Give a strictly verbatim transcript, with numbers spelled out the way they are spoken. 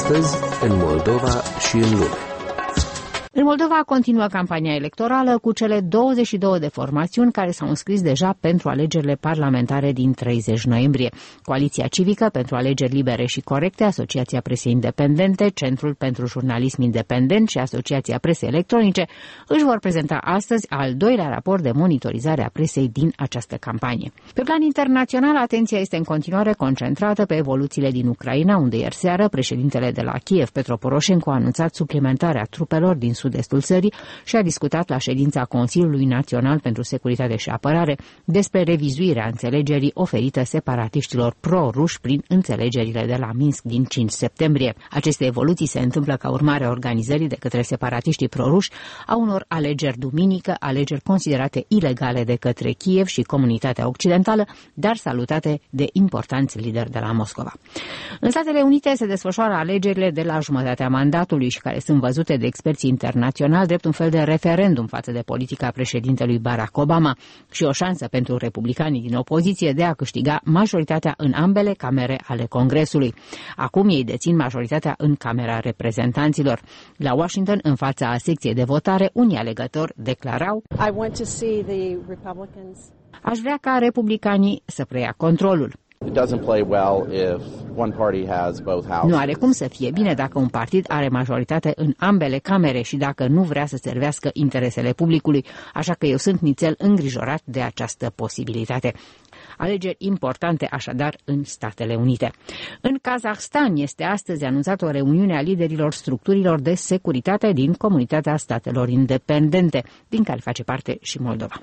Astăzi, în Moldova și în lume. În Moldova continuă campania electorală cu cele douăzeci și două de formațiuni care s-au înscris deja pentru alegerile parlamentare din treizeci noiembrie. Coaliția Civică pentru Alegeri Libere și Corecte, Asociația Presei Independente, Centrul pentru Jurnalism Independent și Asociația Presei Electronice își vor prezenta astăzi al doilea raport de monitorizare a presei din această campanie. Pe plan internațional, atenția este în continuare concentrată pe evoluțiile din Ucraina, unde ieri seară președintele de la Kiev, Petro Poroșenko, a anunțat suplimentarea trupelor din sud-estul țării și a discutat la ședința Consiliului Național pentru Securitate și Apărare despre revizuirea înțelegerii oferită separatiștilor pro-ruși prin înțelegerile de la Minsk din cinci septembrie. Aceste evoluții se întâmplă ca urmare a organizării de către separatiștii pro-ruși a unor alegeri duminică, alegeri considerate ilegale de către Kiev și comunitatea occidentală, dar salutate de importanți lideri de la Moscova. În Statele Unite se desfășoară alegerile de la jumătatea mandatului și care sunt văzute de experții internațional drept un fel de referendum față de politica președintelui Barack Obama și o șansă pentru republicanii din opoziție de a câștiga majoritatea în ambele camere ale Congresului. Acum ei dețin majoritatea în Camera Reprezentanților. La Washington, în fața secției de votare, unii alegători declarau: I want to see the Republicans. Aș vrea ca republicanii să preia controlul. Nu are cum să fie bine dacă un partid are majoritate în ambele camere și dacă nu vrea să servească interesele publicului, așa că eu sunt nițel îngrijorat de această posibilitate. Alegeri importante așadar în Statele Unite. În Kazahstan este astăzi anunțată o reuniune a liderilor structurilor de securitate din Comunitatea Statelor Independente, din care face parte și Moldova.